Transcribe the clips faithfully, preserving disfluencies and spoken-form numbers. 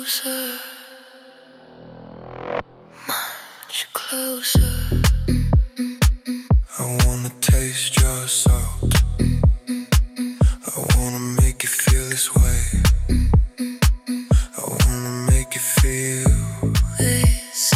closer, much closer. I wanna taste your salt. I wanna make you feel this way. I wanna make you feel this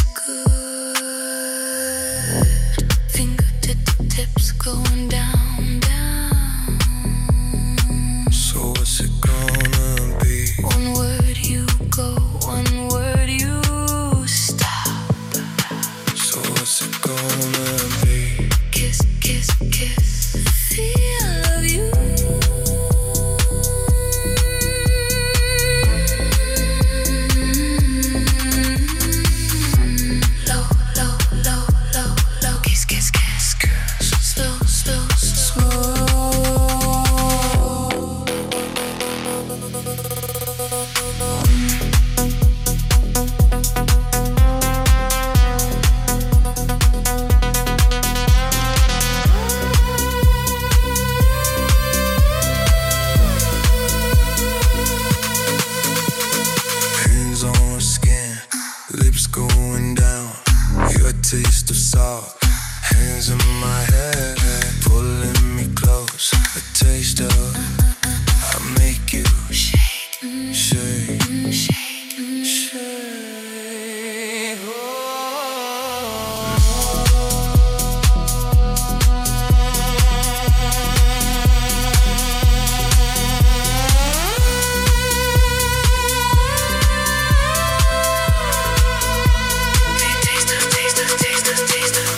good. Fingertips going down, down. So what's it gonna be? One word you go, one word you stop. So what's it gonna be? Kiss, kiss, kiss. The feel of you. Low, low, low, low, low. Kiss, kiss, kiss, kiss. Slow, slow, slow. Hands on her skin, lips going down. Your taste of salt, hands in my head, pulling me close. A taste of, I make you shake, shake, shake, shake. Oh. Taste of, taste of, taste of, taste of.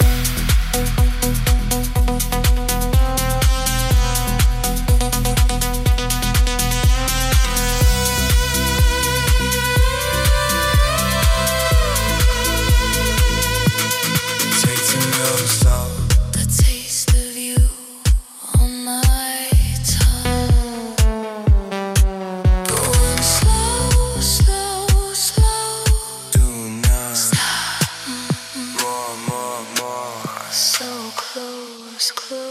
Tasting your salt. The taste of you on my tongue. Going slow, slow, slow. Do not stop. More, more, more. So close, close.